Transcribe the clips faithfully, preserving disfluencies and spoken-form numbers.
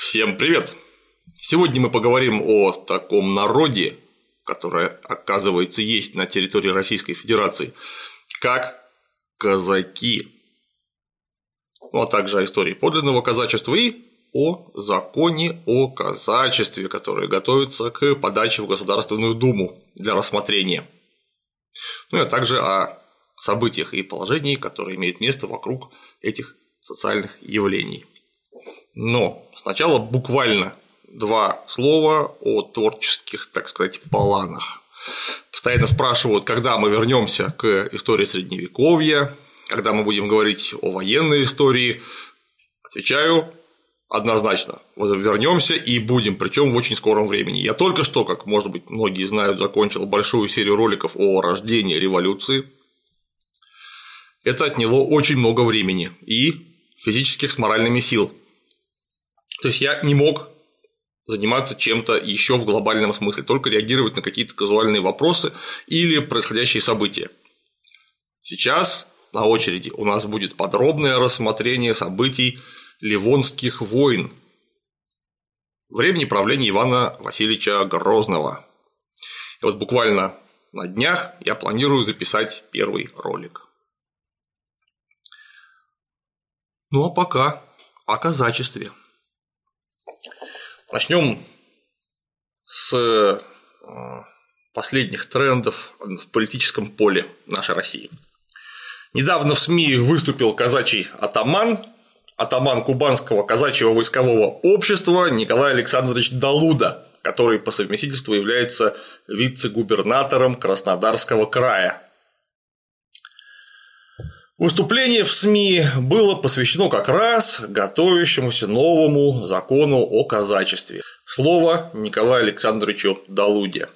Всем привет! Сегодня мы поговорим о таком народе, который, оказывается, есть на территории Российской Федерации, как казаки, ну, а также о истории подлинного казачества и о законе о казачестве, который готовится к подаче в Государственную Думу для рассмотрения, ну и а также о событиях и положении, которые имеют место вокруг этих социальных явлений. Но сначала буквально два слова о творческих, так сказать, планах. Постоянно спрашивают, когда мы вернемся к истории Средневековья, когда мы будем говорить о военной истории. Отвечаю однозначно: вернемся и будем, причем в очень скором времени. Я только что, как, может быть, многие знают, закончил большую серию роликов о рождении революции. Это отняло очень много времени и физических с моральными сил. То есть я не мог заниматься чем-то еще в глобальном смысле, только реагировать на какие-то казуальные вопросы или происходящие события. Сейчас на очереди у нас будет подробное рассмотрение событий Ливонских войн времени правления Ивана Васильевича Грозного. И вот буквально на днях я планирую записать первый ролик. Ну а пока о казачестве. Начнем с последних трендов в политическом поле нашей России. Недавно в СМИ выступил казачий атаман, атаман Кубанского казачьего войскового общества Николай Александрович Далуда, который по совместительству является вице-губернатором Краснодарского края. Выступление в СМИ было посвящено как раз готовящемуся новому закону о казачестве. Слово Николаю Александровичу Далуде.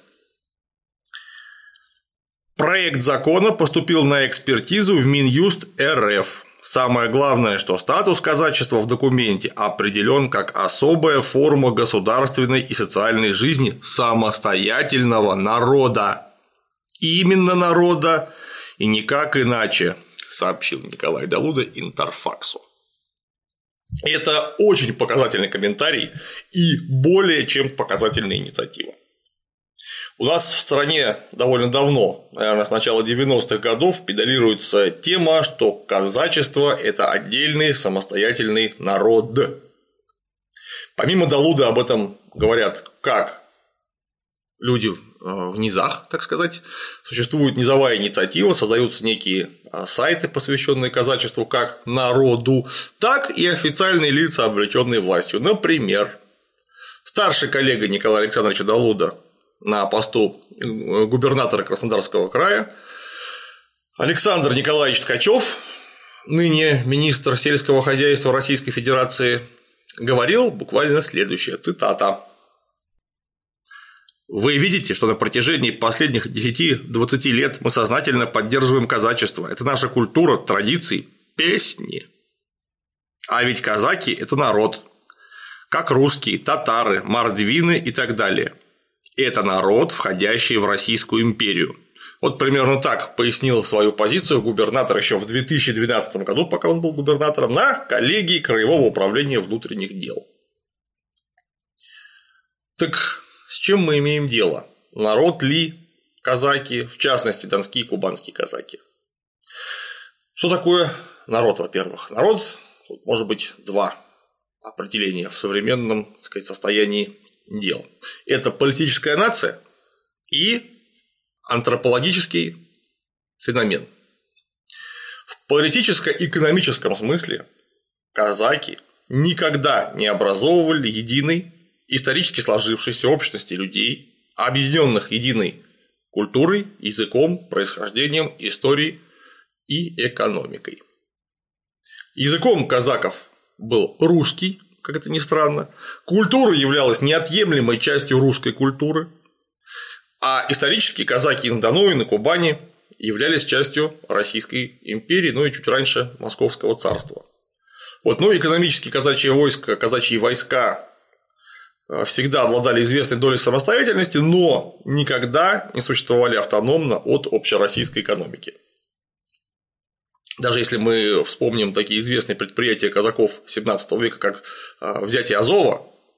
Проект закона поступил на экспертизу в Минюст РФ. Самое главное, что статус казачества в документе определен как особая форма государственной и социальной жизни самостоятельного народа. Именно народа и никак иначе, сообщил Николай Далуда Интерфаксу. Это очень показательный комментарий и более чем показательная инициатива. У нас в стране довольно давно, наверное, с начала девяностых годов, педалируется тема, что казачество – это отдельный самостоятельный народ. Помимо Далуда об этом говорят как люди в низах, так сказать, существует низовая инициатива, создаются некие сайты, посвященные казачеству как народу, так и официальные лица, облеченные властью. Например, старший коллега Николая Александровича Далуда на посту губернатора Краснодарского края Александр Николаевич Ткачев, ныне министр сельского хозяйства Российской Федерации, говорил буквально следующее, цитата: «Вы видите, что на протяжении последних десяти-двадцати лет мы сознательно поддерживаем казачество. Это наша культура, традиции, песни. А ведь казаки – это народ, как русские, татары, мордвины и так далее. Это народ, входящий в Российскую империю». Вот примерно так пояснил свою позицию губернатор еще в две тысячи двенадцатом году, пока он был губернатором, на коллегии Краевого управления внутренних дел. Так с чем мы имеем дело? Народ ли казаки, в частности, донские и кубанские казаки? Что такое народ, во-первых? Народ, тут может быть два определения в современном, так сказать, состоянии дел. Это политическая нация и антропологический феномен. В политическо-экономическом смысле казаки никогда не образовывали единый исторически сложившейся общности людей, объединенных единой культурой, языком, происхождением, историей и экономикой. Языком казаков был русский, как это ни странно, культура являлась неотъемлемой частью русской культуры, а исторически казаки на Дону и на Кубани являлись частью Российской империи, ну и чуть раньше Московского царства. Вот, ну, экономически казачье войско, казачьи войска всегда обладали известной долей самостоятельности, но никогда не существовали автономно от общероссийской экономики. Даже если мы вспомним такие известные предприятия казаков семнадцатого века, как взятие Азова,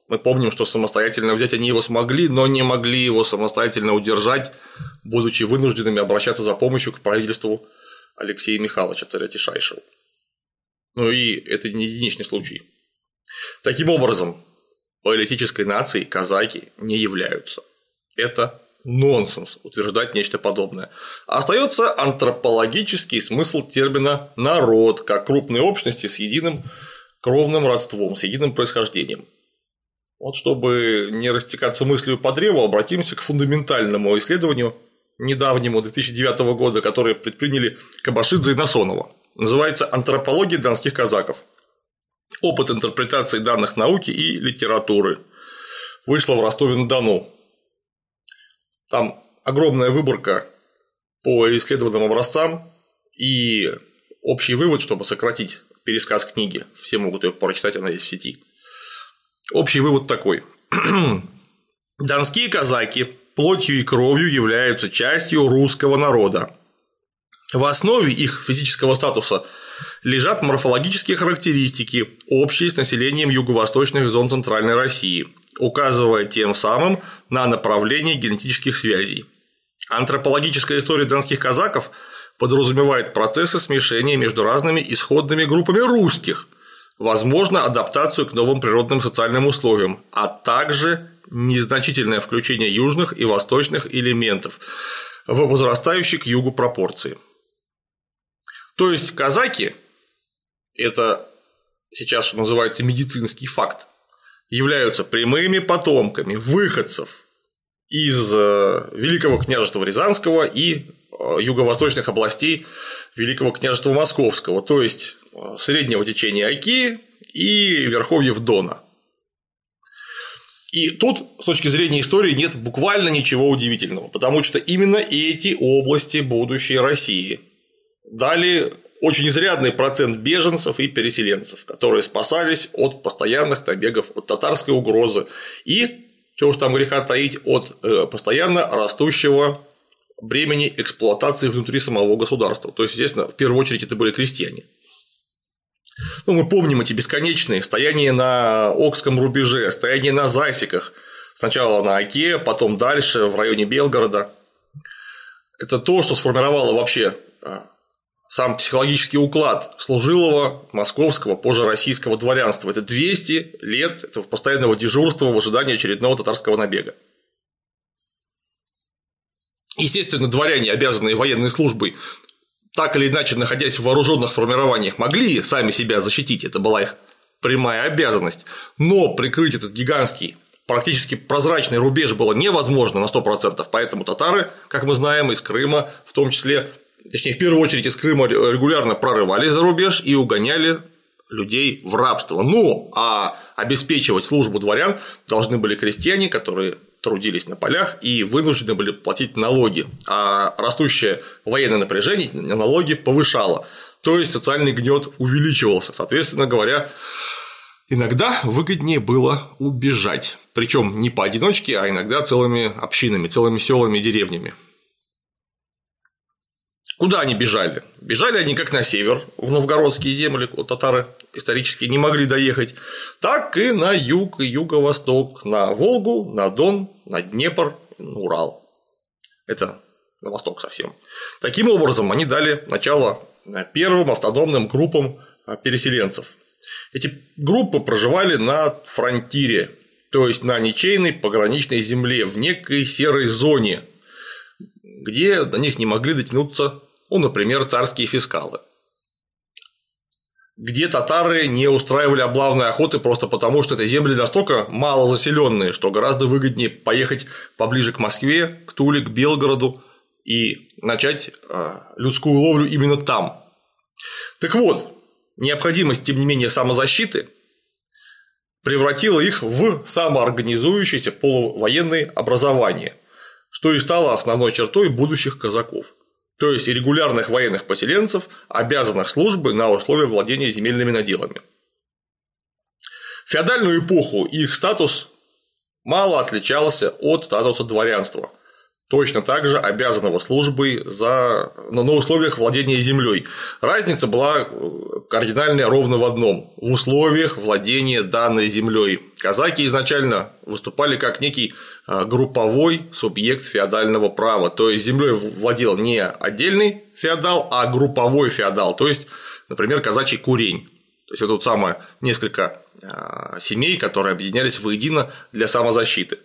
Мы помним, что самостоятельно взять они его смогли, но не могли его самостоятельно удержать, будучи вынужденными обращаться за помощью к правительству Алексея Михайловича, царя Тишайшего. Ну и это не единичный случай. Таким образом, политической нацией казаки не являются. Это нонсенс утверждать нечто подобное. Остается антропологический смысл термина «народ» как крупной общности с единым кровным родством, с единым происхождением. Вот чтобы не растекаться мыслью по древу, обратимся к фундаментальному исследованию недавнему две тысячи девятого года, которое предприняли Кабашидзе и Насонова. Называется «Антропология донских казаков. Опыт интерпретации данных науки и литературы». Вышло в Ростове-на-Дону. Там огромная выборка по исследованным образцам и общий вывод, чтобы сократить пересказ книги. Все могут ее прочитать, она есть в сети. Общий вывод такой. Донские казаки плотью и кровью являются частью русского народа. В основе их физического статуса лежат морфологические характеристики, общие с населением юго-восточных зон Центральной России, указывая тем самым на направление генетических связей. Антропологическая история донских казаков подразумевает процессы смешения между разными исходными группами русских, возможно, адаптацию к новым природным социальным условиям, а также незначительное включение южных и восточных элементов в возрастающие к югу пропорции. То есть казаки – это сейчас, что называется, медицинский факт, являются прямыми потомками выходцев из Великого княжества Рязанского и юго-восточных областей Великого княжества Московского, то есть среднего течения Оки и верховьев Дона. И тут, с точки зрения истории, нет буквально ничего удивительного, потому что именно эти области будущей России дали очень изрядный процент беженцев и переселенцев, которые спасались от постоянных набегов, от татарской угрозы и, чего уж там греха таить, от постоянно растущего бремени эксплуатации внутри самого государства. То есть, естественно, в первую очередь это были крестьяне. Ну, мы помним эти бесконечные стояния на Окском рубеже, стояния на засеках, сначала на Оке, потом дальше в районе Белгорода. Это то, что сформировало вообще сам психологический уклад служилого московского, позже российского дворянства. Это двести лет этого постоянного дежурства в ожидании очередного татарского набега. Естественно, дворяне, обязанные военной службой, так или иначе, находясь в вооруженных формированиях, могли сами себя защитить, это была их прямая обязанность, но прикрыть этот гигантский, практически прозрачный рубеж было невозможно на сто процентов, поэтому татары, как мы знаем, из Крыма, в том числе, точнее, в первую очередь из Крыма регулярно прорывались за рубеж и угоняли людей в рабство. Ну, а обеспечивать службу дворян должны были крестьяне, которые трудились на полях и вынуждены были платить налоги, а растущее военное напряжение налоги повышало, то есть социальный гнет увеличивался, соответственно говоря, иногда выгоднее было убежать, причем не поодиночке, а иногда целыми общинами, целыми селами и деревнями. Куда они бежали? Бежали они как на север, в новгородские земли, куда татары исторически не могли доехать, так и на юг и юго-восток, на Волгу, на Дон, на Днепр, на Урал. Это на восток совсем. Таким образом, они дали начало первым автономным группам переселенцев. Эти группы проживали на фронтире, то есть на ничейной пограничной земле, в некой серой зоне, где до них не могли дотянуться, ну, например, царские фискалы, где татары не устраивали облавной охоты просто потому, что это земли настолько мало заселенные, что гораздо выгоднее поехать поближе к Москве, к Туле, к Белгороду и начать людскую ловлю именно там. Так вот, необходимость, тем не менее, самозащиты превратила их в самоорганизующееся полувоенное образование, что и стало основной чертой будущих казаков, то есть регулярных военных поселенцев, обязанных службы на условия владения земельными наделами. В феодальную эпоху их статус мало отличался от статуса дворянства, точно так же обязанного службой за, но на условиях владения землей. Разница была кардинальная ровно в одном – в условиях владения данной землей. Казаки изначально выступали как некий групповой субъект феодального права, то есть землей владел не отдельный феодал, а групповой феодал, то есть, например, казачий курень. То есть это вот самое несколько семей, которые объединялись воедино для самозащиты.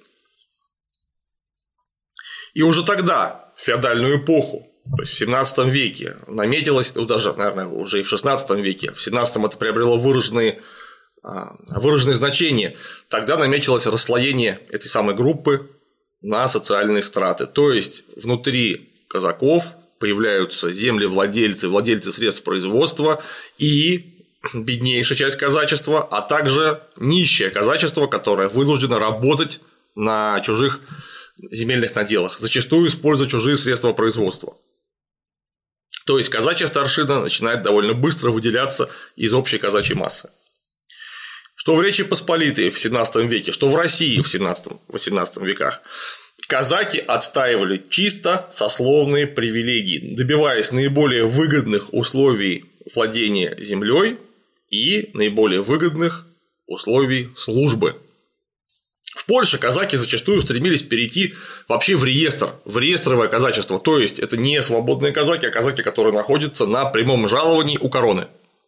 И уже тогда, в феодальную эпоху, то есть в семнадцатом веке, наметилось, ну даже, наверное, уже и в шестнадцатом веке, в семнадцатом это приобрело выраженные, выраженные значения, тогда наметилось расслоение этой самой группы на социальные страты. То есть внутри казаков появляются землевладельцы, владельцы средств производства и беднейшая часть казачества, а также нищее казачество, которое вынуждено работать на чужих земельных наделах, зачастую используя чужие средства производства. То есть казачья старшина начинает довольно быстро выделяться из общей казачьей массы. Что в Речи Посполитой в семнадцатом веке, что в России в семнадцатом-восемнадцатом веках, казаки отстаивали чисто сословные привилегии, добиваясь наиболее выгодных условий владения землей и наиболее выгодных условий службы. В Польше казаки зачастую стремились перейти вообще в реестр, в реестровое казачество, то есть это не свободные казаки, а казаки, которые находятся на прямом жаловании у короны.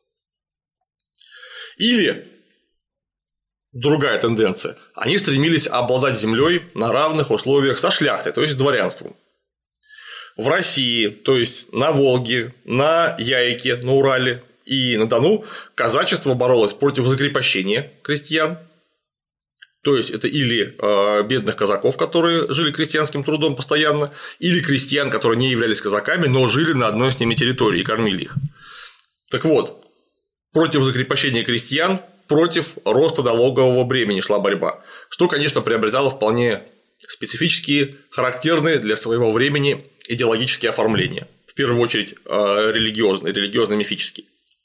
Или другая тенденция, они стремились обладать землей на равных условиях со шляхтой, то есть с дворянством. В России, то есть на Волге, на Яйке, на Урале и на Дону казачество боролось против закрепощения крестьян. То есть это или э, бедных казаков, которые жили крестьянским трудом постоянно, или крестьян, которые не являлись казаками, но жили на одной с ними территории и кормили их. Так вот, против закрепощения крестьян, против роста налогового бремени шла борьба, что, конечно, приобретало вполне специфические, характерные для своего времени идеологические оформления. В первую очередь э, религиозные, религиозно-мифические.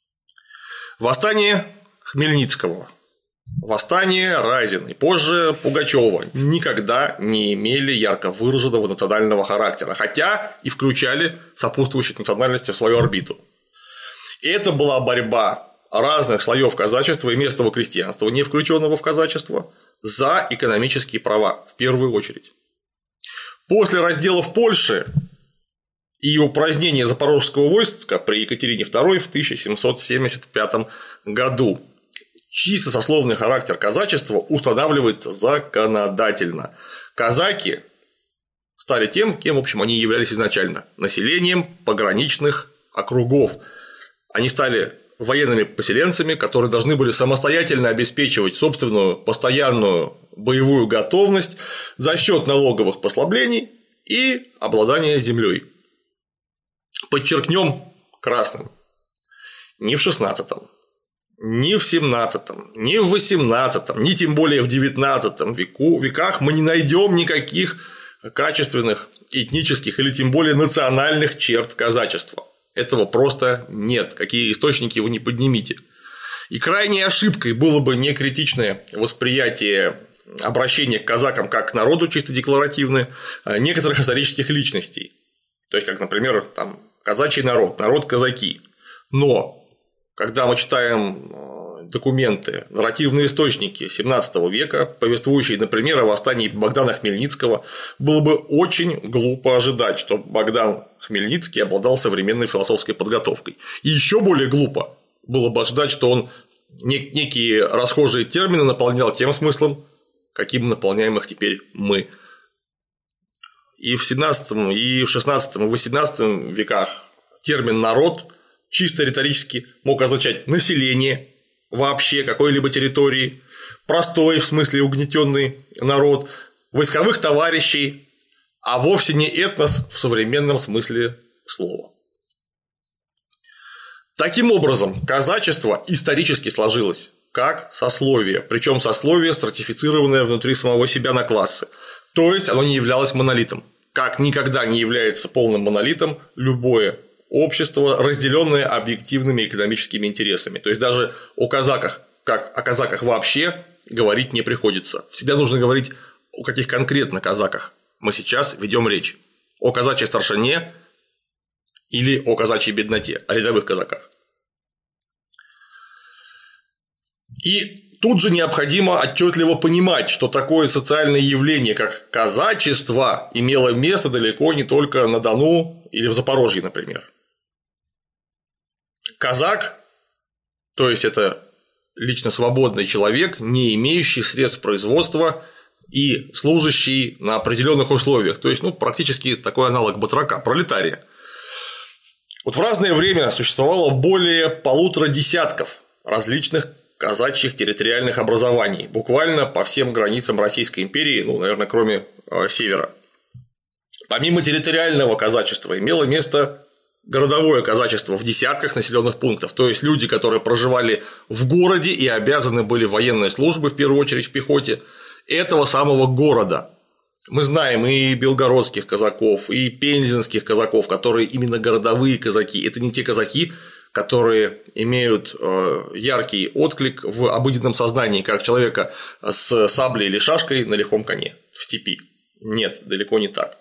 Восстание Хмельницкого. Восстание Разина и позже Пугачева никогда не имели ярко выраженного национального характера, хотя и включали сопутствующие национальности в свою орбиту. И это была борьба разных слоев казачества и местного крестьянства, не включенного в казачество, за экономические права в первую очередь. После разделов Польши и упразднения запорожского войска при Екатерине второй в тысяча семьсот семьдесят пятом году чисто сословный характер казачества устанавливается законодательно. Казаки стали тем, кем, в общем, они являлись изначально – населением пограничных округов. Они стали военными поселенцами, которые должны были самостоятельно обеспечивать собственную постоянную боевую готовность за счет налоговых послаблений и обладания землей. Подчеркнем красным: ни в шестнадцатом, ни в семнадцатом, ни в восемнадцатом, ни тем более в девятнадцатом веку, веках мы не найдем никаких качественных этнических или тем более национальных черт казачества. Этого просто нет, какие источники вы не поднимите. И крайней ошибкой было бы некритичное восприятие обращения к казакам как к народу чисто декларативное некоторых исторических личностей. То есть, как, например, там, казачий народ, народ казаки. Но когда мы читаем документы, нарративные источники семнадцатого века, повествующие, например, о восстании Богдана Хмельницкого, было бы очень глупо ожидать, что Богдан Хмельницкий обладал современной философской подготовкой. И еще более глупо было бы ожидать, что он некие расхожие термины наполнял тем смыслом, каким наполняем их теперь мы. И в семнадцатом, и в шестнадцатом, и в восемнадцатом веках термин «народ» чисто риторически мог означать население вообще какой-либо территории, простой, в смысле угнетенный народ, войсковых товарищей, а вовсе не этнос в современном смысле слова. Таким образом, казачество исторически сложилось как сословие, причем сословие, стратифицированное внутри самого себя на классы. То есть оно не являлось монолитом, как никогда не является полным монолитом любое общество, разделенное объективными экономическими интересами. То есть даже о казаках, как о казаках вообще, говорить не приходится. Всегда нужно говорить о каких конкретно казаках, мы сейчас ведем речь? О казачьей старшине или о казачьей бедноте, о рядовых казаках? И тут же необходимо отчетливо понимать, что такое социальное явление, как казачество, имело место далеко не только на Дону или в Запорожье, например. Казак, то есть это лично свободный человек, не имеющий средств производства и служащий на определенных условиях, то есть ну, практически такой аналог батрака, пролетария. Вот в разное время существовало более полутора десятков различных казачьих территориальных образований, буквально по всем границам Российской империи, ну, наверное, кроме э, севера. Помимо территориального казачества имело место городовое казачество в десятках населенных пунктов, то есть люди, которые проживали в городе и обязаны были военной службой, в первую очередь в пехоте, этого самого города. Мы знаем и белгородских казаков, и пензенских казаков, которые именно городовые казаки. Это не те казаки, которые имеют яркий отклик в обыденном сознании, как человека с саблей или шашкой на лихом коне в степи. Нет, далеко не так.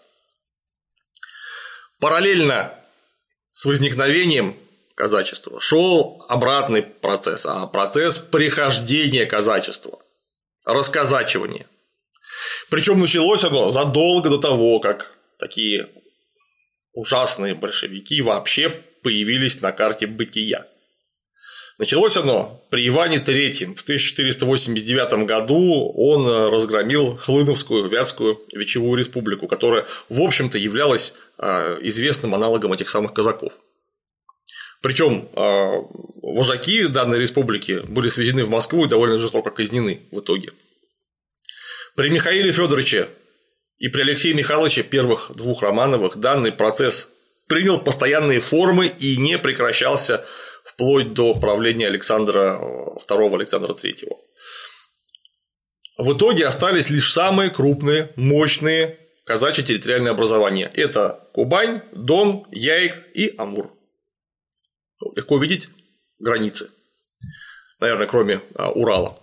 Параллельно с возникновением казачества шел обратный процесс, а процесс прихождения казачества, расказачивания. Причем началось оно задолго до того, как такие ужасные большевики вообще появились на карте бытия. Началось оно при Иване третьем. В тысяча четыреста восемьдесят девятом году он разгромил Хлыновскую Вятскую Вечевую республику, которая, в общем-то, являлась известным аналогом этих самых казаков. Причем вожаки данной республики были свезены в Москву и довольно жестоко казнены в итоге. При Михаиле Федоровиче и при Алексее Михайловиче, первых двух Романовых, данный процесс принял постоянные формы и не прекращался вплоть до правления Александра второго, Александра третьего. В итоге остались лишь самые крупные, мощные казачьи территориальные образования. Это Кубань, Дон, Яик и Амур. Легко видеть границы, наверное, кроме Урала.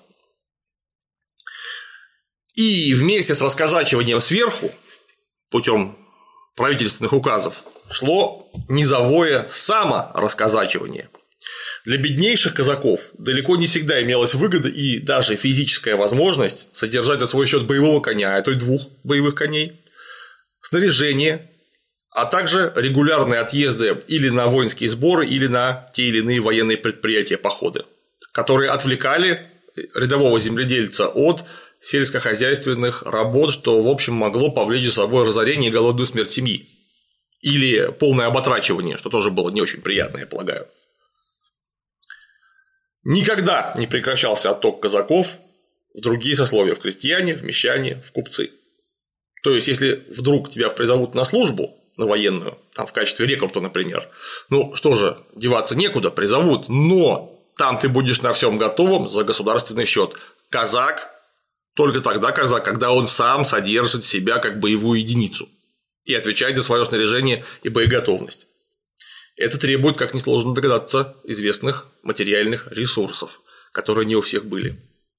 И вместе с расказачиванием сверху, путем правительственных указов, шло низовое саморасказачивание. Для беднейших казаков далеко не всегда имелась выгода и даже физическая возможность содержать за свой счет боевого коня, а то и двух боевых коней, снаряжение, а также регулярные отъезды или на воинские сборы, или на те или иные военные предприятия, походы, которые отвлекали рядового земледельца от сельскохозяйственных работ, что, в общем, могло повлечь за собой разорение и голодную смерть семьи. Или полное оботрачивание, что тоже было не очень приятно, я полагаю. Никогда не прекращался отток казаков в другие сословия, в крестьяне, в мещане, в купцы. То есть, если вдруг тебя призовут на службу, на военную, там в качестве рекрута, например, ну что же, деваться некуда, призовут, но там ты будешь на всем готовом за государственный счет. Казак только тогда казак, когда он сам содержит себя как боевую единицу и отвечает за свое снаряжение и боеготовность. Это требует, как несложно догадаться, известных материальных ресурсов, которые не у всех были.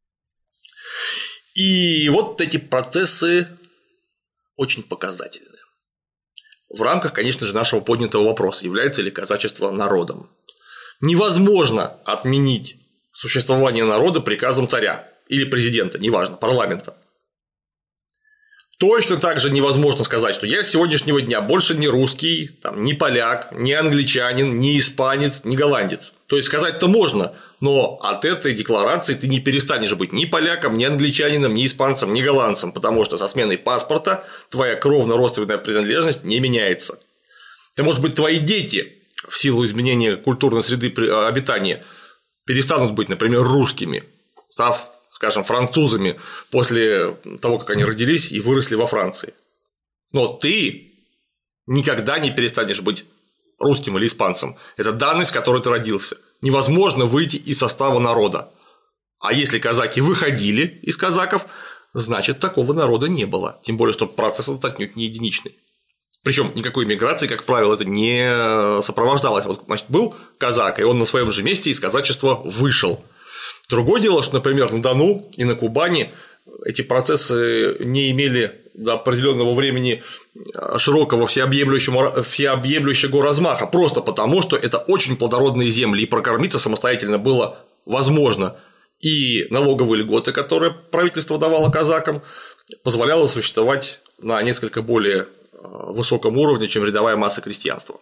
И вот эти процессы очень показательны. В рамках, конечно же, нашего поднятого вопроса, является ли казачество народом. Невозможно отменить существование народа приказом царя или президента, неважно, парламента. Точно так же невозможно сказать, что я с сегодняшнего дня больше не русский, там, не поляк, не англичанин, не испанец, не голландец. То есть сказать-то можно, но от этой декларации ты не перестанешь быть ни поляком, ни англичанином, ни испанцем, ни голландцем, потому что со сменой паспорта твоя кровно-родственная принадлежность не меняется. Это, может быть, твои дети в силу изменения культурной среды обитания перестанут быть, например, русскими, став, скажем, французами после того, как они родились и выросли во Франции. Но ты никогда не перестанешь быть русским или испанцем. Это данность, с которой ты родился. Невозможно выйти из состава народа. А если казаки выходили из казаков, значит, такого народа не было. Тем более, что процесс этот отнюдь не единичный. Причем никакой миграции, как правило, это не сопровождалось. Вот, значит, был казак, и он на своем же месте из казачества вышел. Другое дело, что, например, на Дону и на Кубани эти процессы не имели до определенного времени широкого всеобъемлющего, всеобъемлющего размаха, просто потому, что это очень плодородные земли, и прокормиться самостоятельно было возможно. И налоговые льготы, которые правительство давало казакам, позволяло существовать на несколько более высоком уровне, чем рядовая масса крестьянства.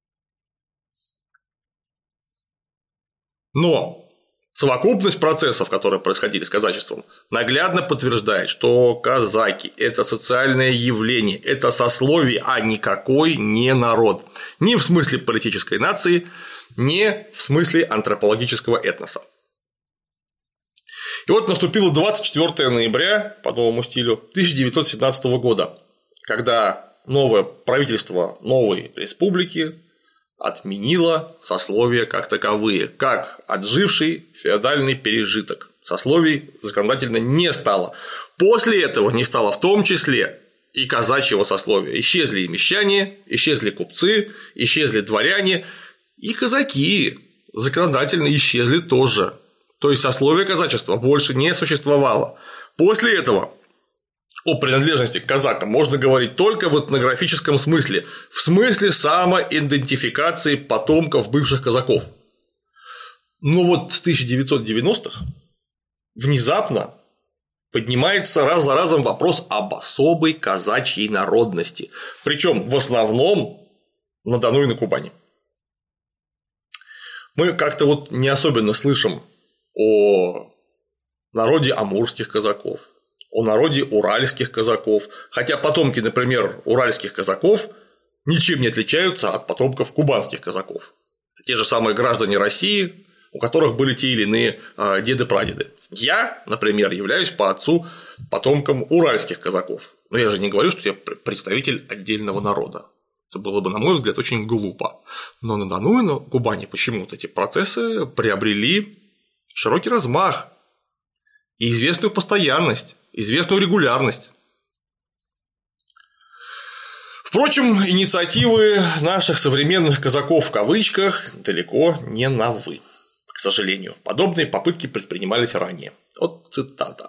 Но совокупность процессов, которые происходили с казачеством, наглядно подтверждает, что казаки – это социальное явление, это сословие, а никакой не народ. Ни в смысле политической нации, ни в смысле антропологического этноса. И вот наступило двадцать четвёртого ноября по новому стилю тысяча девятьсот семнадцатого года, когда новое правительство новой республики отменило сословия как таковые, как отживший феодальный пережиток. Сословий законодательно не стало. После этого не стало в том числе и казачьего сословия. Исчезли и мещане, исчезли купцы, исчезли дворяне, и казаки законодательно исчезли тоже. То есть сословие казачества больше не существовало. После этого о принадлежности к казакам можно говорить только в этнографическом смысле, в смысле самоидентификации потомков бывших казаков. Но вот с тысяча девятьсот девяностых внезапно поднимается раз за разом вопрос об особой казачьей народности, причем в основном на Дону и на Кубани. Мы как-то вот не особенно слышим о народе амурских казаков, о народе уральских казаков, хотя потомки, например, уральских казаков ничем не отличаются от потомков кубанских казаков. Те же самые граждане России, у которых были те или иные деды-прадеды. Я, например, являюсь по отцу потомком уральских казаков. Но я же не говорю, что я представитель отдельного народа. Это было бы, на мой взгляд, очень глупо. Но на Дону и на Кубани почему-то эти процессы приобрели широкий размах и известную постоянность, известную регулярность. Впрочем, инициативы наших современных казаков в кавычках далеко не новы. К сожалению, подобные попытки предпринимались ранее. Вот цитата.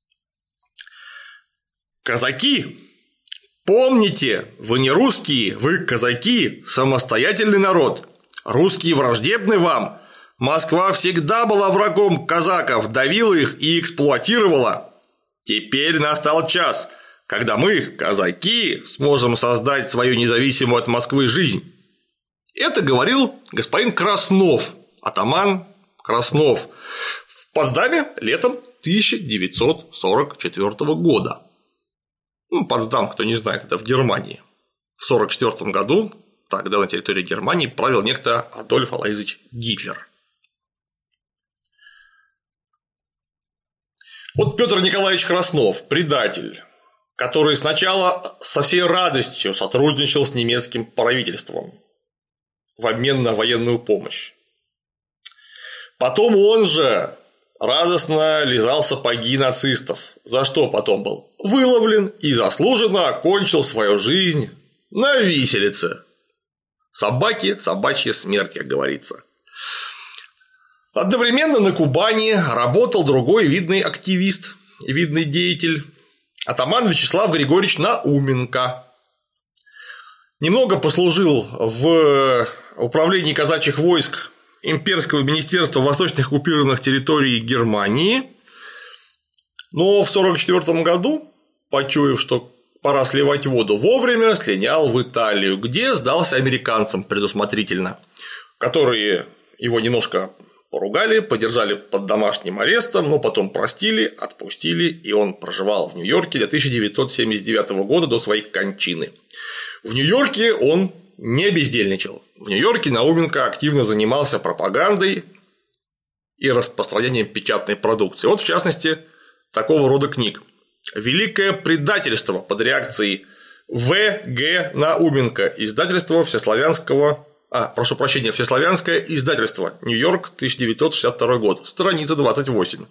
«Казаки, помните, вы не русские, вы казаки, самостоятельный народ. Русские враждебны вам. Москва всегда была врагом казаков, давила их и эксплуатировала. Теперь настал час, когда мы, казаки, сможем создать свою независимую от Москвы жизнь». Это говорил господин Краснов, атаман Краснов, в Потсдаме летом тысяча девятьсот сорок четвёртого года. Ну, Потсдам, кто не знает, это в Германии. В сорок четвёртом году тогда на территории Германии правил некто Адольф Алоизович Гитлер. Вот Петр Николаевич Краснов, предатель, который сначала со всей радостью сотрудничал с немецким правительством в обмен на военную помощь. Потом он же радостно лизал сапоги нацистов, за что потом был выловлен и заслуженно окончил свою жизнь на виселице. Собаки, собачья смерть, как говорится. Одновременно на Кубани работал другой видный активист, видный деятель, атаман Вячеслав Григорьевич Науменко. Немного послужил в управлении казачьих войск Имперского министерства восточных оккупированных территорий Германии, но в сорок четвёртом году, почуяв, что пора сливать воду, вовремя слинял в Италию, где сдался американцам предусмотрительно, которые его немножко поругали, подержали под домашним арестом, но потом простили, отпустили, и он проживал в Нью-Йорке до тысяча девятьсот семьдесят девятого года, до своей кончины. В Нью-Йорке он не бездельничал. В Нью-Йорке Науменко активно занимался пропагандой и распространением печатной продукции. Вот, в частности, такого рода книг. «Великое предательство» под реакцией В Г Науменко, издательство Всеславянского, а, прошу прощения, Всеславянское издательство, Нью-Йорк, тысяча девятьсот шестьдесят второй год, страница двадцать восемь.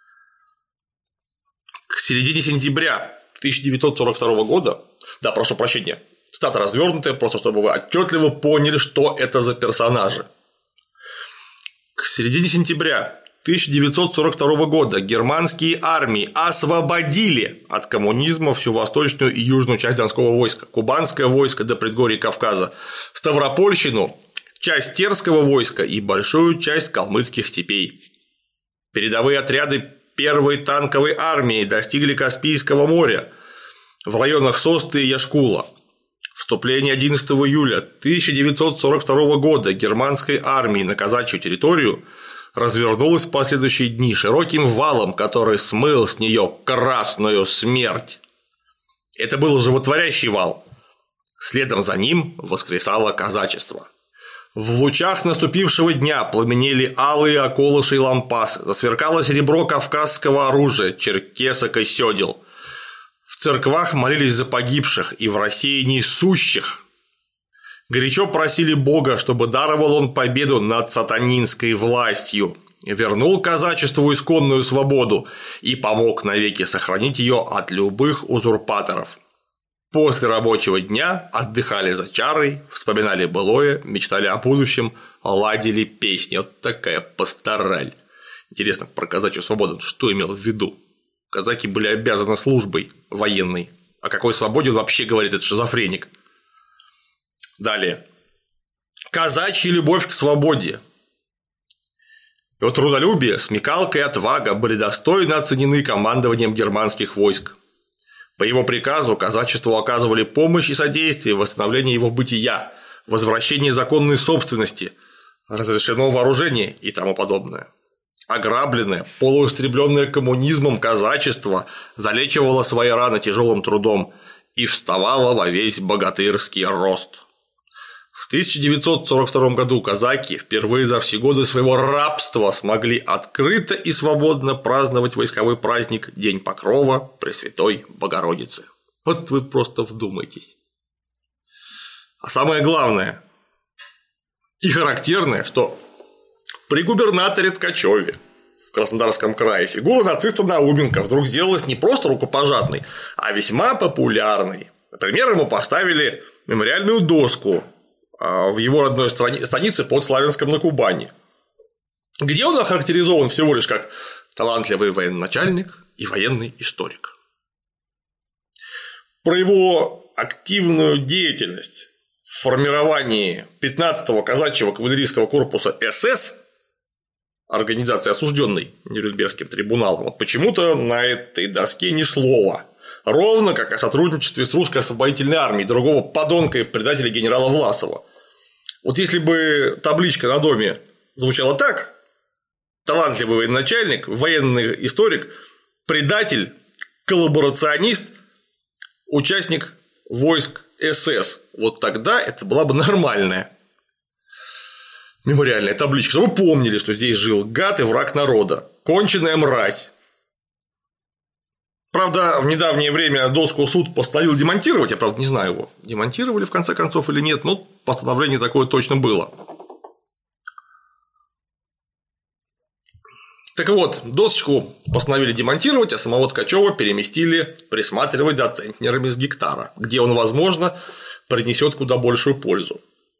К середине сентября тысяча девятьсот сорок второго года, да, прошу прощения, цитата развернутая, просто чтобы вы отчетливо поняли, что это за персонажи. К середине сентября тысяча девятьсот сорок второго года германские армии освободили от коммунизма всю восточную и южную часть Донского войска, Кубанское войско до предгорий Кавказа, Ставропольщину, часть Терского войска и большую часть калмыцких степей. Передовые отряды первой танковой армии достигли Каспийского моря в районах Состы и Яшкула. Вступление одиннадцатого июля тысяча девятьсот сорок второго года германской армии на казачью территорию развернулось в последующие дни широким валом, который смыл с нее красную смерть. Это был животворящий вал. Следом за ним воскресало казачество. В лучах наступившего дня пламенели алые околыши и лампасы, засверкало серебро кавказского оружия, черкесок и сёдел. В церквах молились за погибших и в рассеянии сущих. Горячо просили Бога, чтобы даровал он победу над сатанинской властью, вернул казачеству исконную свободу и помог навеки сохранить ее от любых узурпаторов. После рабочего дня отдыхали за чарой, вспоминали былое, мечтали о будущем, ладили песни. Вот такая пастораль. Интересно, про казачью свободу что имел в виду? Казаки были обязаны службой военной. О какой свободе он вообще говорит этот шизофреник? Далее. Казачья любовь к свободе. Его трудолюбие, смекалка и отвага были достойно оценены командованием германских войск. По его приказу казачеству оказывали помощь и содействие в восстановлении его бытия, возвращении законной собственности, разрешено вооружение и тому подобное. Ограбленное, полуистребленное коммунизмом казачество залечивало свои раны тяжелым трудом и вставало во весь богатырский рост. В тысяча девятьсот сорок втором году казаки впервые за все годы своего рабства смогли открыто и свободно праздновать войсковой праздник День Покрова Пресвятой Богородицы. Вот вы просто вдумайтесь. А самое главное и характерное, что при губернаторе Ткачеве в Краснодарском крае фигура нациста Науменко вдруг сделалась не просто рукопожатной, а весьма популярной. Например, ему поставили мемориальную доску в его родной станице под Славянском на Кубани, где он охарактеризован всего лишь как талантливый военачальник и военный историк. Про его активную деятельность в формировании пятнадцатого казачьего кавалерийского корпуса СС, организации, осужденной Нюрнбергским трибуналом, вот почему-то на этой доске ни слова. Ровно как о сотрудничестве с русской освободительной армией другого подонка и предателя генерала Власова. Вот если бы табличка на доме звучала так: талантливый военачальник, военный историк, предатель, коллаборационист, участник войск СС, вот тогда это была бы нормальная мемориальная табличка, чтобы вы помнили, что здесь жил гад и враг народа, конченая мразь. Правда, в недавнее время доску суд постановил демонтировать, я, правда, не знаю его, демонтировали в конце концов или нет, но постановление такое точно было. Так вот, досочку постановили демонтировать, а самого Ткачева переместили присматривать за центнерами с гектара, где он, возможно, принесет куда большую пользу.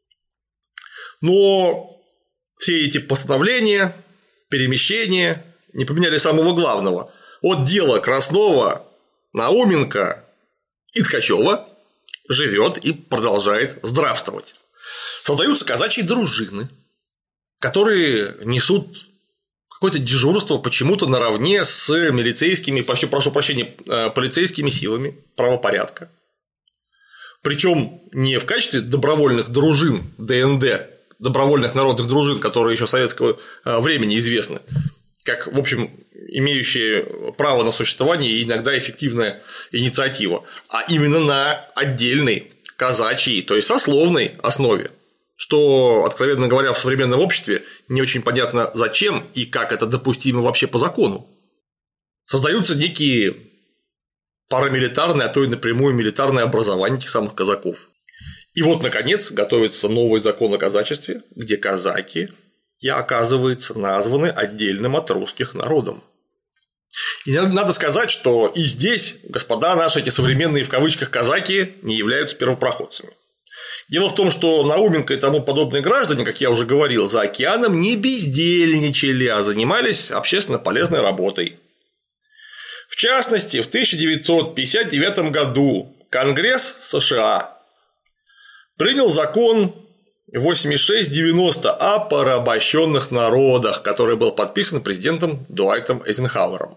Но все эти постановления, перемещения не поменяли самого главного. От дела Краснова, Науменко и Ткачева живет и продолжает здравствовать. Создаются казачьи дружины, которые несут какое-то дежурство почему-то наравне с милицейскими, прошу, прошу прощения, полицейскими силами правопорядка. Причем не в качестве добровольных дружин ДНД, добровольных народных дружин, которые еще советского времени известны, как, в общем, имеющие право на существование и иногда эффективная инициатива, а именно на отдельной казачьей, то есть сословной основе, что, откровенно говоря, в современном обществе не очень понятно зачем и как это допустимо вообще по закону. Создаются некие парамилитарные, а то и напрямую милитарные образования этих самых казаков. И вот, наконец, готовится новый закон о казачестве, где казаки, и, оказывается, названы отдельным от русских народом. И надо сказать, что и здесь господа наши, эти современные в кавычках казаки, не являются первопроходцами. Дело в том, что Науменко и тому подобные граждане, как я уже говорил, за океаном не бездельничали, а занимались общественно полезной работой. В частности, в тысяча девятьсот пятьдесят девятом году Конгресс США принял закон восемьдесят шесть девяносто о порабощенных народах, который был подписан президентом Дуайтом Эйзенхауэром.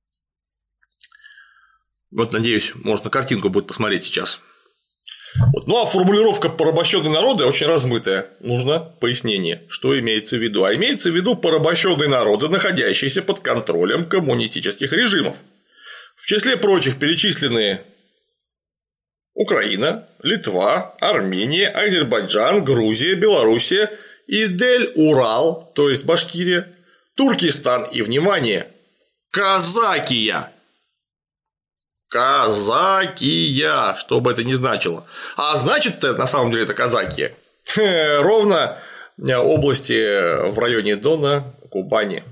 Вот, надеюсь, можно картинку будет посмотреть сейчас. Вот. Ну а формулировка порабощенные народы очень размытая. Нужно пояснение, что имеется в виду. А имеется в виду порабощенные народы, находящиеся под контролем коммунистических режимов. В числе прочих перечислены Украина, Литва, Армения, Азербайджан, Грузия, Белоруссия, Идель-Урал, то есть Башкирия, Туркестан и, внимание, Казакия. Казакия, что бы это ни значило. А значит-то на самом деле это Казакия. Ровно области в районе Дона, Кубани.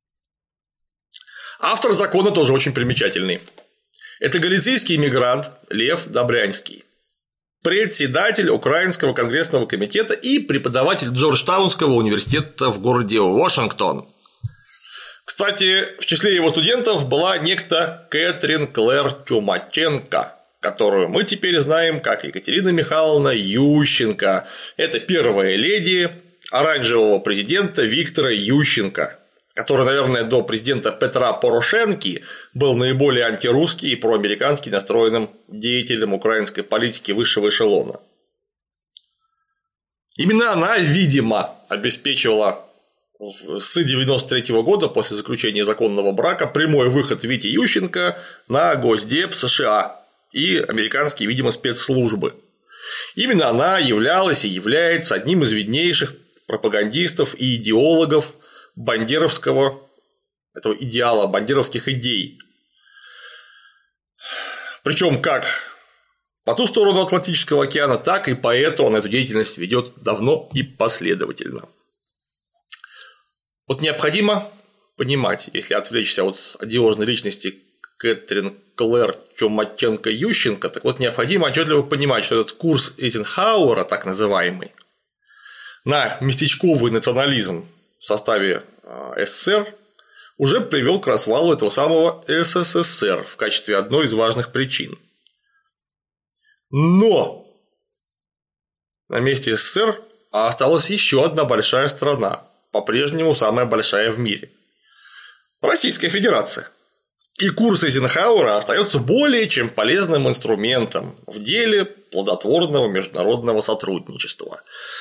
Автор закона тоже очень примечательный. Это галицийский иммигрант Лев Добрянский, председатель Украинского конгрессного комитета и преподаватель Джорджтаунского университета в городе Вашингтон. Кстати, в числе его студентов была некто Кэтрин Клэр Чумаченко, которую мы теперь знаем как Екатерина Михайловна Ющенко. Это первая леди оранжевого президента Виктора Ющенко, который, наверное, до президента Петра Порошенки был наиболее антирусский и проамериканский настроенным деятелем украинской политики высшего эшелона. Именно она, видимо, обеспечивала с девяносто третьего года, после заключения законного брака, прямой выход Вити Ющенко на Госдеп США и американские, видимо, спецслужбы. Именно она являлась и является одним из виднейших пропагандистов и идеологов бандеровского, этого идеала, бандеровских идей. Причем как по ту сторону Атлантического океана, так и по эту он эту деятельность ведет давно и последовательно. Вот необходимо понимать, если отвлечься от одиозной личности Кэтрин Клэр Чумаченко Ющенко, так вот необходимо отчетливо понимать, что этот курс Эйзенхауэра, так называемый, на местечковый национализм в составе СССР уже привел к развалу этого самого СССР в качестве одной из важных причин. Но на месте СССР осталась еще одна большая страна, по-прежнему самая большая в мире – Российская Федерация. И курс Эйзенхауэра остается более чем полезным инструментом в деле плодотворного международного сотрудничества.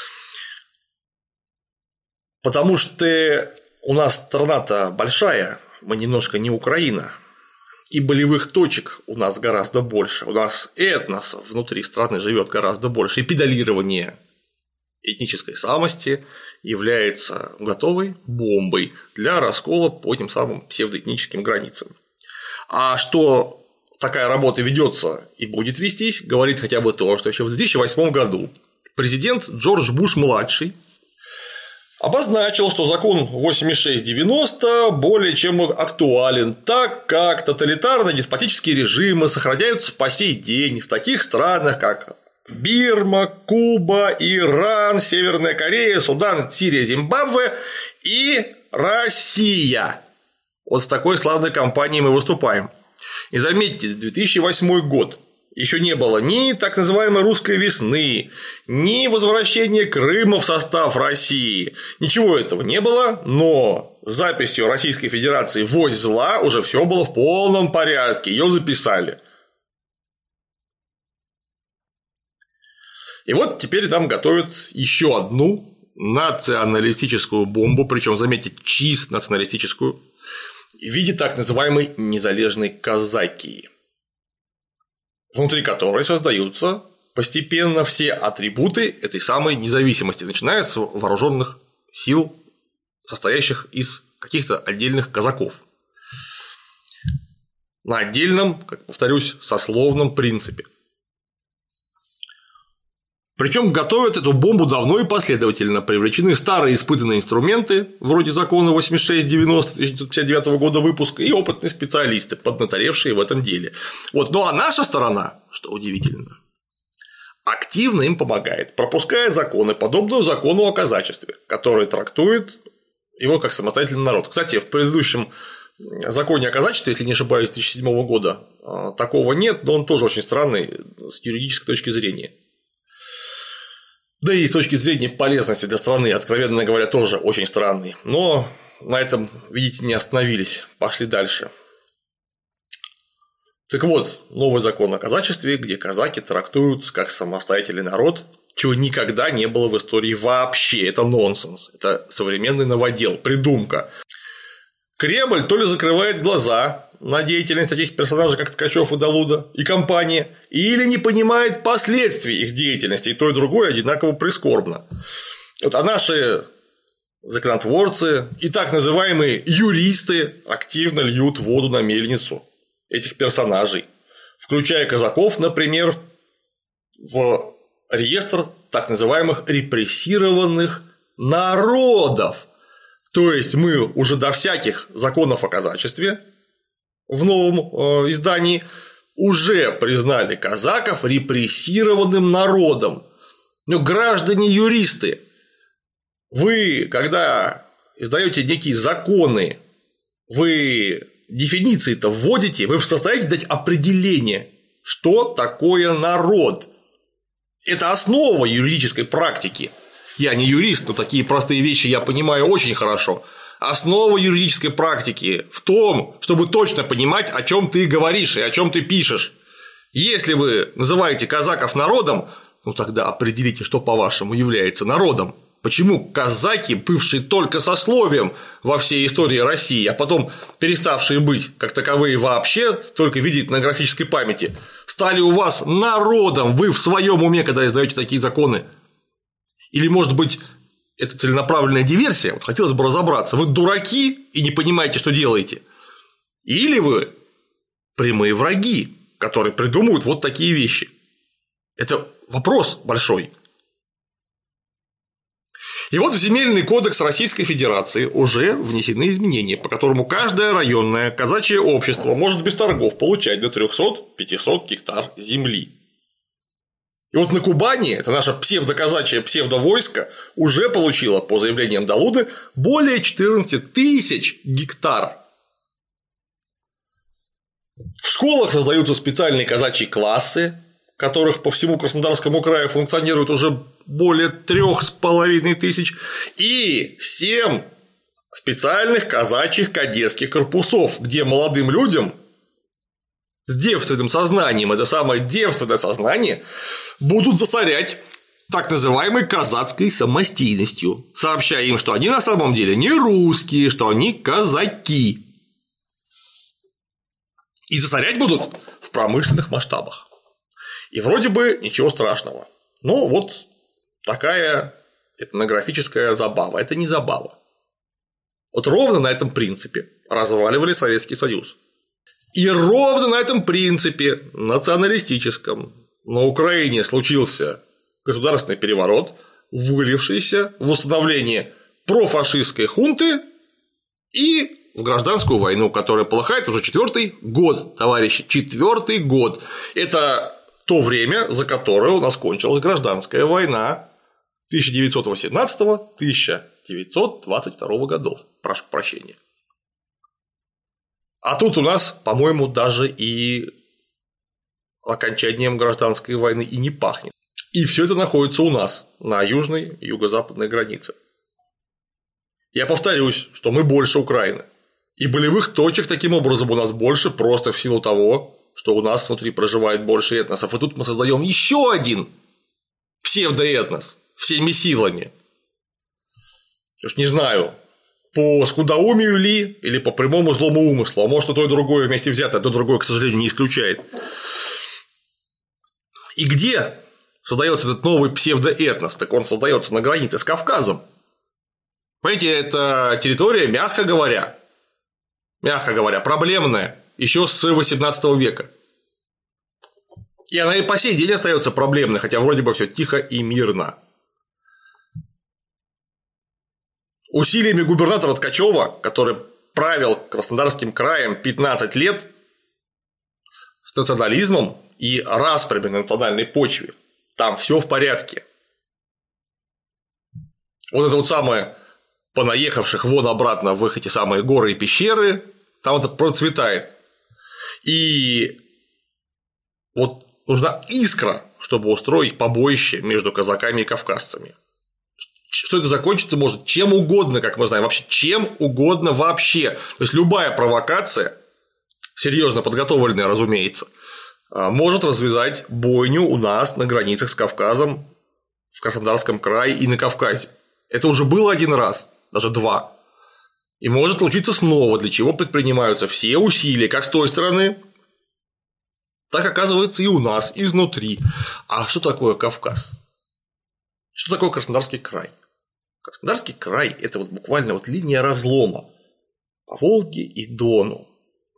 Потому что у нас страна-то большая, мы немножко не Украина, и болевых точек у нас гораздо больше, у нас этносов внутри страны живет гораздо больше, и педалирование этнической самости является готовой бомбой для раскола по этим самым псевдоэтническим границам. А что такая работа ведется и будет вестись, говорит хотя бы то, что еще в две тысячи восьмом году президент Джордж Буш-младший обозначил, что закон восемьдесят шесть девяносто более чем актуален, так как тоталитарные деспотические режимы сохраняются по сей день в таких странах, как Бирма, Куба, Иран, Северная Корея, Судан, Сирия, Зимбабве и Россия. Вот в такой славной компании мы выступаем. И заметьте, две тысячи восьмой год. Еще не было ни так называемой русской весны, ни возвращения Крыма в состав России. Ничего этого не было, но с записью Российской Федерации «Вось зла» уже все было в полном порядке, ее записали. И вот теперь там готовят еще одну националистическую бомбу, причем, заметьте, чисто националистическую, в виде так называемой незалежной Казакии, внутри которой создаются постепенно все атрибуты этой самой независимости, начиная с вооруженных сил, состоящих из каких-то отдельных казаков, на отдельном, как повторюсь, сословном принципе. Причем готовят эту бомбу давно и последовательно, привлечены старые испытанные инструменты, вроде закона восемьдесят шесть девяносто тысяча девятьсот пятьдесят девятого года выпуска, и опытные специалисты, поднаторевшие в этом деле. Вот. Ну а наша сторона, что удивительно, активно им помогает, пропуская законы, подобную закону о казачестве, который трактует его как самостоятельный народ. Кстати, в предыдущем законе о казачестве, если не ошибаюсь, две тысячи седьмого года, такого нет, но он тоже очень странный с юридической точки зрения. Да и с точки зрения полезности для страны, откровенно говоря, тоже очень странный. Но на этом, видите, не остановились, пошли дальше. Так вот, новый закон о казачестве, где казаки трактуются как самостоятельный народ, чего никогда не было в истории вообще. Это нонсенс, это современный новодел, придумка. Кремль то ли закрывает глаза на деятельность таких персонажей, как Ткачев и Далуда и компания, или не понимает последствий их деятельности, и то, и другое одинаково прискорбно. Вот, а наши законотворцы и так называемые юристы активно льют воду на мельницу этих персонажей, включая казаков, например, в реестр так называемых репрессированных народов. То есть мы уже до всяких законов о казачестве в новом издании уже признали казаков репрессированным народом. Но граждане-юристы, вы, когда издаете некие законы, вы дефиниции-то вводите, вы в состоянии дать определение, что такое народ. Это основа юридической практики. Я не юрист, но такие простые вещи я понимаю очень хорошо. Основа юридической практики в том, чтобы точно понимать, о чем ты говоришь и о чем ты пишешь. Если вы называете казаков народом, ну тогда определите, что по-вашему является народом. Почему казаки, бывшие только сословием во всей истории России, а потом переставшие быть как таковые вообще, только видеть на графической памяти, стали у вас народом, вы в своем уме, когда издаете такие законы? Или, может быть, это целенаправленная диверсия? Вот хотелось бы разобраться. Вы дураки и не понимаете, что делаете? Или вы прямые враги, которые придумывают вот такие вещи? Это вопрос большой. И вот в Земельный кодекс Российской Федерации уже внесены изменения, по которому каждое районное казачье общество может без торгов получать до трёхсот-пятисот гектар земли. И вот на Кубани это наше псевдоказачье псевдовойско уже получило, по заявлениям Далуды, более четырнадцати тысяч гектар. В школах создаются специальные казачьи классы, которых по всему Краснодарскому краю функционирует уже более трех с половиной тысяч, и семь специальных казачьих кадетских корпусов, где молодым людям с девственным сознанием, это самое девственное сознание, будут засорять так называемой казацкой самостийностью, сообщая им, что они на самом деле не русские, что они казаки. И засорять будут в промышленных масштабах. И вроде бы ничего страшного. Но вот такая этнографическая забава. Это не забава. Вот ровно на этом принципе разваливали Советский Союз. И ровно на этом принципе националистическом на Украине случился государственный переворот, вылившийся в установление профашистской хунты и в гражданскую войну, которая полыхает уже четвертый год, товарищи, четвертый год. Это то время, за которое у нас кончилась гражданская война тысяча девятьсот восемнадцатого — тысяча девятьсот двадцать второго годов. Прошу прощения. А тут у нас, по-моему, даже и окончанием гражданской войны и не пахнет. И все это находится у нас на южной и юго-западной границе. Я повторюсь, что мы больше Украины. И болевых точек таким образом у нас больше просто в силу того, что у нас внутри проживает больше этносов. И тут мы создаем еще один псевдоэтнос всеми силами. Я уж не знаю, по скудоумию ли или по прямому злому умыслу, а может и то и другое вместе взятое, то другое, к сожалению, не исключает. И где создается этот новый псевдоэтнос? Так он создается на границе с Кавказом. Понимаете, это территория, мягко говоря, мягко говоря, проблемная еще с восемнадцатого века. И она и по сей день остается проблемной, хотя вроде бы все тихо и мирно. Усилиями губернатора Ткачева, который правил Краснодарским краем пятнадцать лет, с национализмом и распрями на национальной почве там все в порядке. Вот это вот самое понаехавших вон обратно в их эти самые горы и пещеры, там это процветает. И вот нужна искра, чтобы устроить побоище между казаками и кавказцами. Что это закончится может чем угодно, как мы знаем, вообще чем угодно вообще. То есть любая провокация, серьезно подготовленная, разумеется, может развязать бойню у нас на границах с Кавказом, в Краснодарском крае и на Кавказе. Это уже было один раз, даже два. И может случиться снова, для чего предпринимаются все усилия, как с той стороны, так, оказывается, и у нас, изнутри. А что такое Кавказ? Что такое Краснодарский край? Краснодарский край – это вот буквально вот линия разлома по Волге и Дону.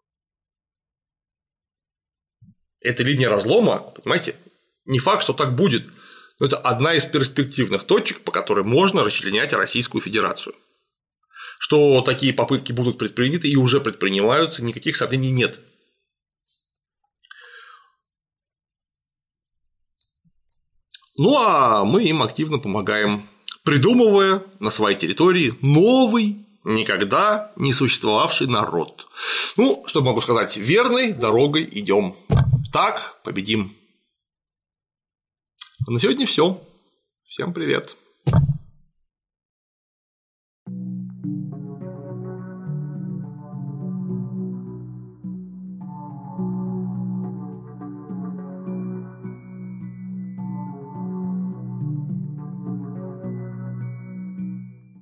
Эта линия разлома, понимаете, не факт, что так будет, но это одна из перспективных точек, по которой можно расчленять Российскую Федерацию. Что такие попытки будут предприняты и уже предпринимаются, никаких сомнений нет. Ну а мы им активно помогаем, придумывая на своей территории новый, никогда не существовавший народ. Ну, что могу сказать, верной дорогой идем. Так победим. А на сегодня все. Всем привет.